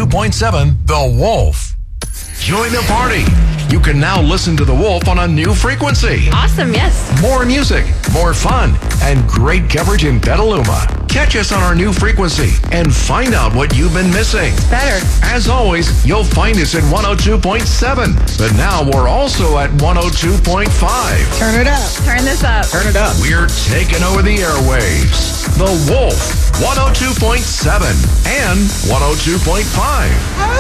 102.7 The Wolf. Join the party. You can now listen to The Wolf on a new frequency. Awesome, yes. More music, more fun, and great coverage in Petaluma. Catch us on our new frequency and find out what you've been missing. Better. As always, you'll find us at 102.7, but now we're also at 102.5. Turn it up. Turn this up. Turn it up. We're taking over the airwaves. The Wolf, 102.7 and 102.5.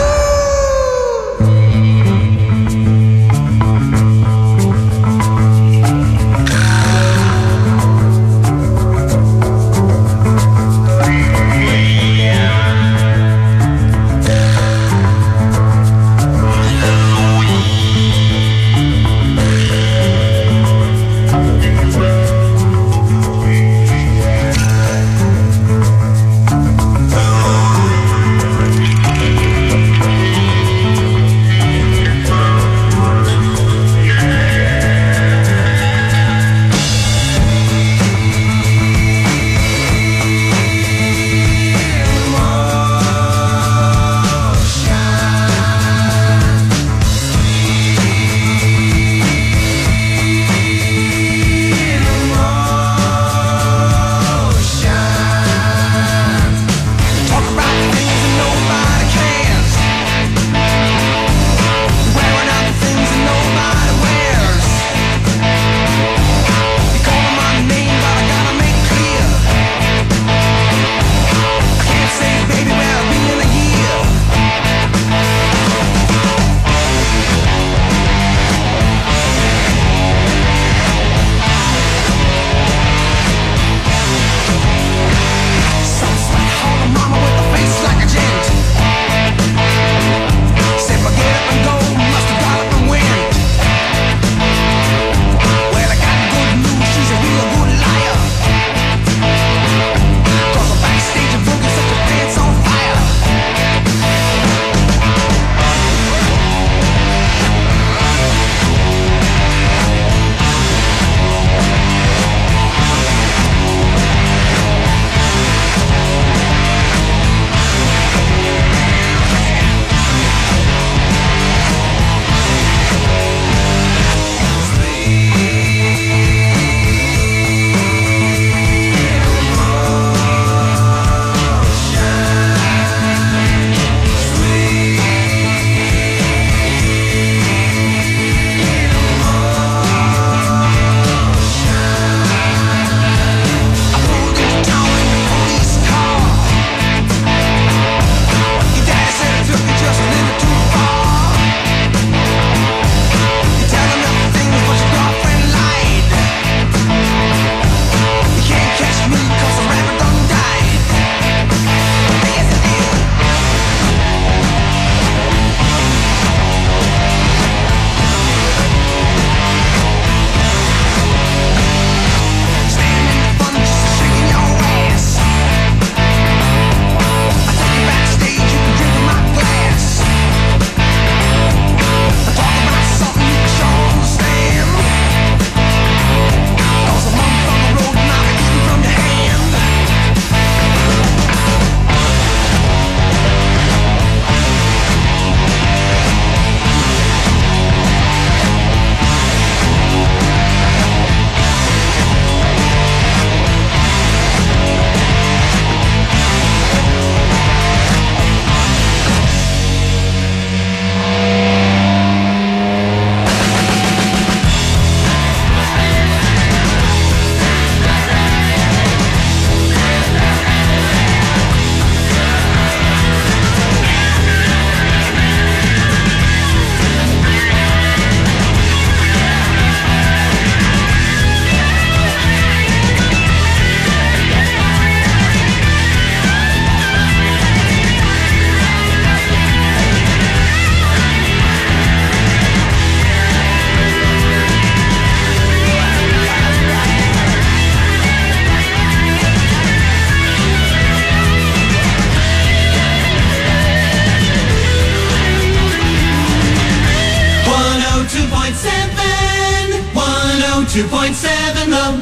The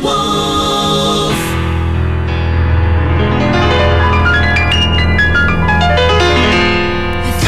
Wolf. If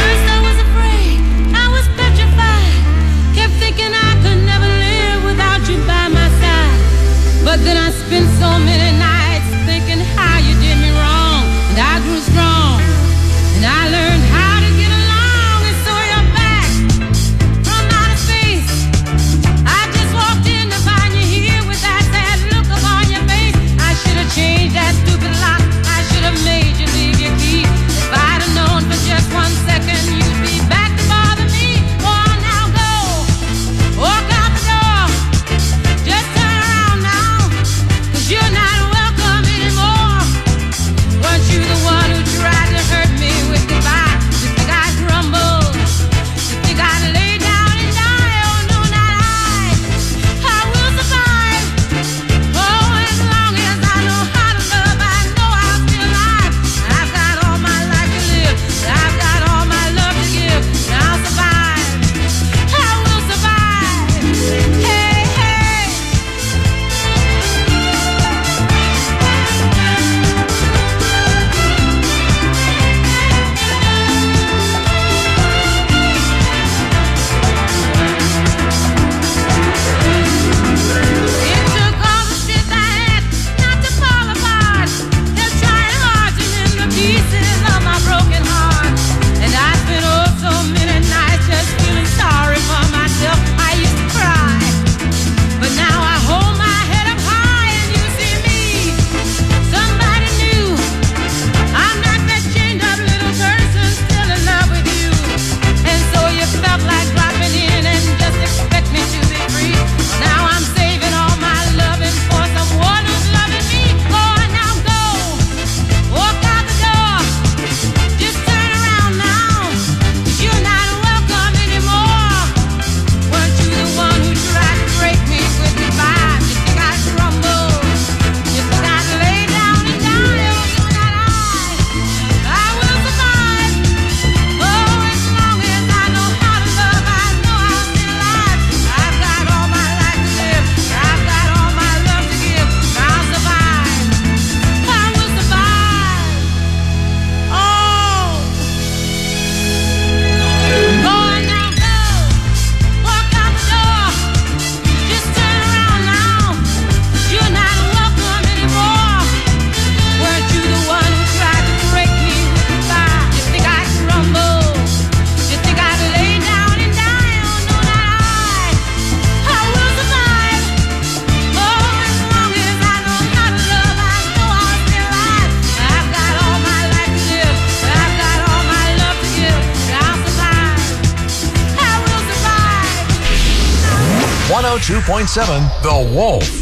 102.7 The Wolf.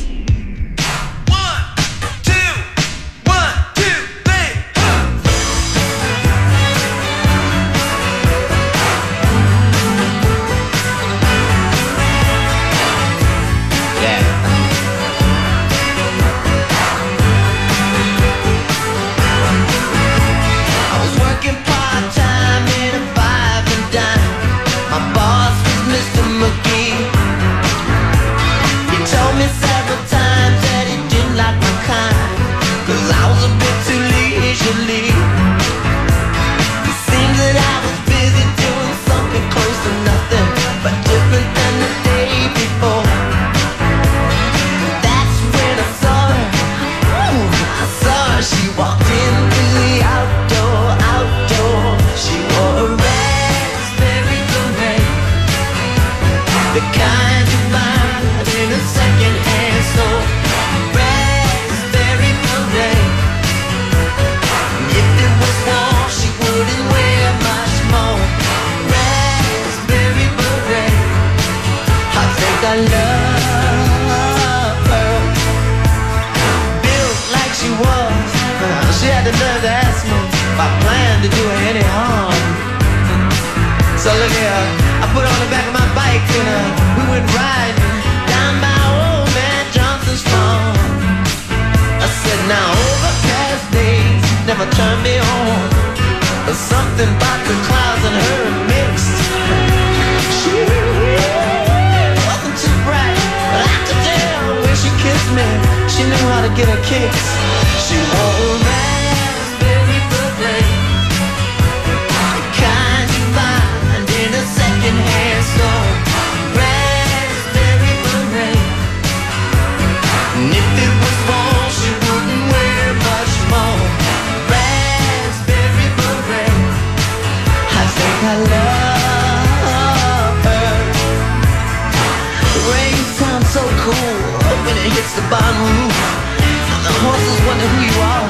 So look here, I put on the back of my bike and we went riding down by old man Johnson's farm. I said, now overcast days never turn me on. There's something about the clouds and her mixed. She wasn't too bright, but I could tell when she kissed me, she knew how to get her kicks. She wore a raspberry beret, the kind you find in a second-hand store. Raspberry beret, and if it was warm, she wouldn't wear much more. Raspberry beret, I think I love her. The rain sounds so cool when it hits the barn roof. The horses wonder who you are.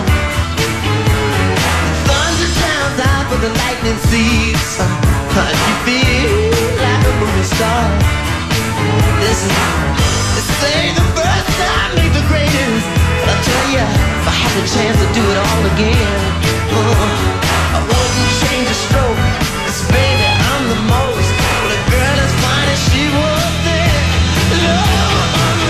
Thunder drowns out with the lightning seeds. You feel like a movie star. Listen, they say the first time make the greatest, but I tell ya, if I had the chance to do it all again, I wouldn't change a stroke. 'Cause baby, I'm the most. But a girl as fine as she was there, Lord,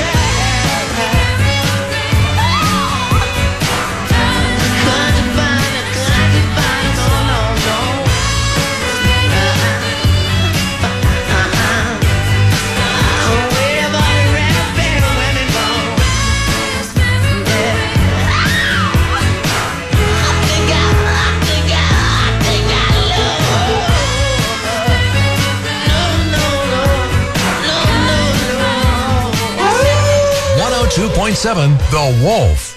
.7 The Wolf.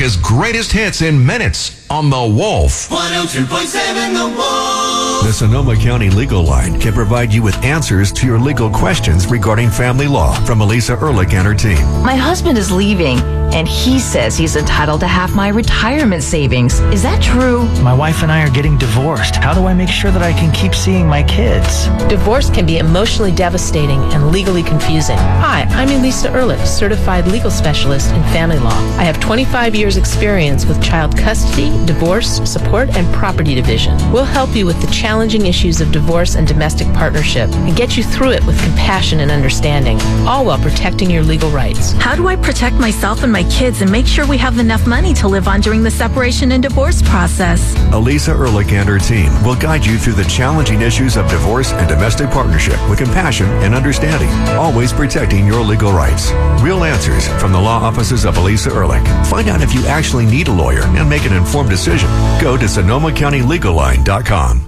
America's greatest hits in minutes on The Wolf. 102.7 The Wolf. The Sonoma County Legal Line can provide you with answers to your legal questions regarding family law from Elisa Ehrlich and her team. My husband is leaving, and he says he's entitled to half my retirement savings. Is that true? My wife and I are getting divorced. How do I make sure that I can keep seeing my kids? Divorce can be emotionally devastating and legally confusing. Hi, I'm Elisa Ehrlich, certified legal specialist in family law. I have 25 years experience with child custody, divorce, support, and property division. We'll help you with the challenging issues of divorce and domestic partnership and get you through it with compassion and understanding, all while protecting your legal rights. How do I protect myself and my kids and make sure we have enough money to live on during the separation and divorce process? Elisa Ehrlich and her team will guide you through the challenging issues of divorce and domestic partnership with compassion and understanding, always protecting your legal rights. Real answers from the law offices of Elisa Ehrlich. Find out if you actually need a lawyer and make an informed decision. Go to SonomaCountyLegalLine.com.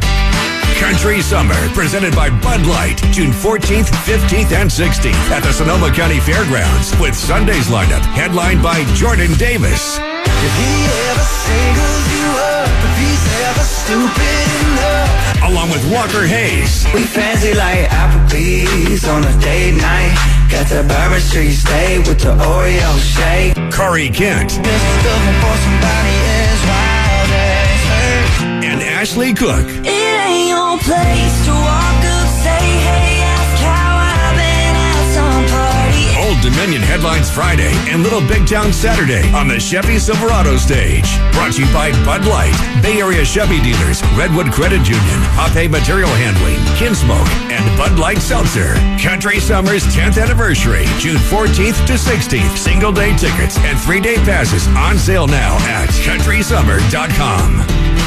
Country Summer, presented by Bud Light, June 14th, 15th, and 16th at the Sonoma County Fairgrounds with Sunday's lineup, headlined by Jordan Davis. If he ever singles you up, if he's ever stupid enough. Along with Walker Hayes. We fancy like Applebee's on a date night. Got the Bourbon Street steak with the Oreo shake. Corey Kent. Just looking for somebody as wild as her. And Ashley Cook. It ain't your place to walk up, say, hey, ask how I've been at some party. Old Dominion headlines Friday and Little Big Town Saturday on the Chevy Silverado stage. Brought to you by Bud Light, Bay Area Chevy dealers, Redwood Credit Union, Hoppe Material Handling, Kinsmoke, and Bud Light Seltzer. Country Summer's 10th anniversary, June 14th to 16th. Single day tickets and 3-day passes on sale now at countrysummer.com.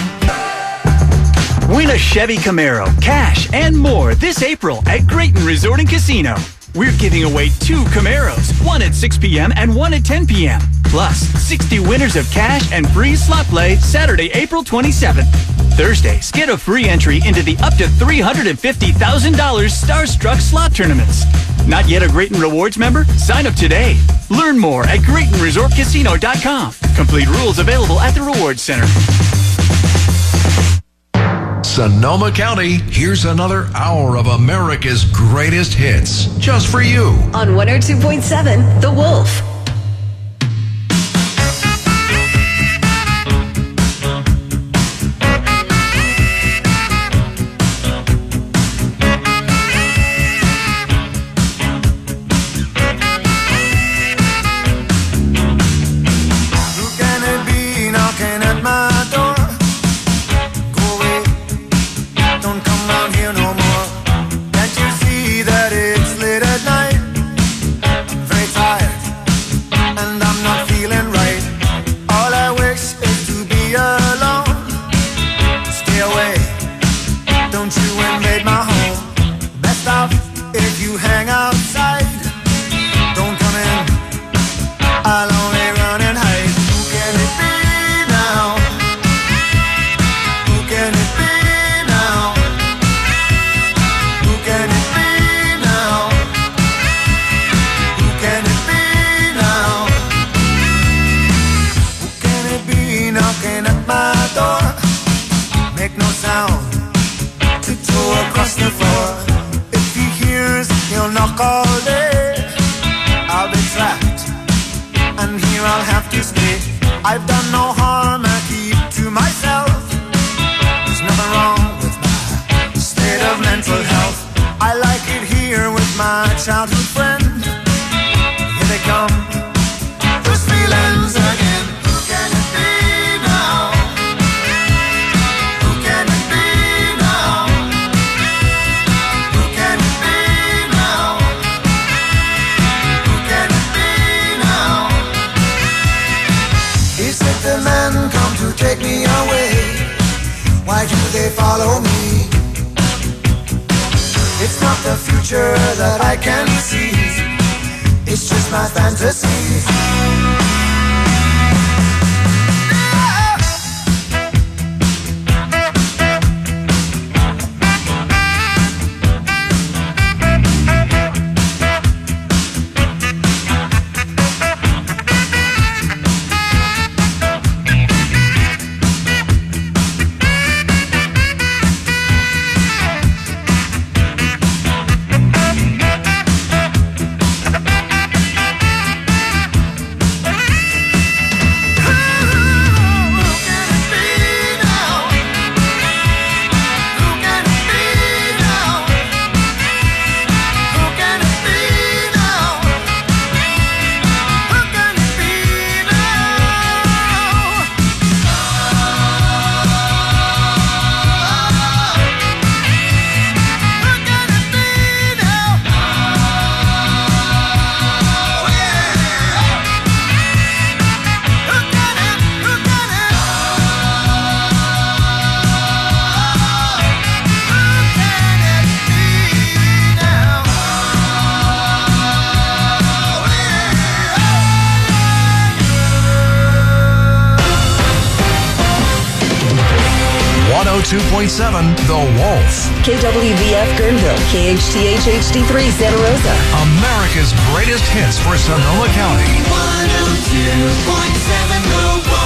Win a Chevy Camaro, cash, and more this April at Grayton Resort and Casino. We're giving away 2 Camaros, one at 6 p.m. and one at 10 p.m. Plus, 60 winners of cash and free slot play Saturday, April 27th. Thursdays, get a free entry into the up to $350,000 Starstruck slot tournaments. Not yet a Grayton Rewards member? Sign up today. Learn more at GraytonResortCasino.com. Complete rules available at the Rewards Center. Sonoma County, here's another hour of America's greatest hits, just for you. On 102.7, The Wolf. 102.7 The Wolf. KWVF Guerneville, KHTH HD3 Santa Rosa. America's greatest hits for Sonoma County. 102.7 The Wolf.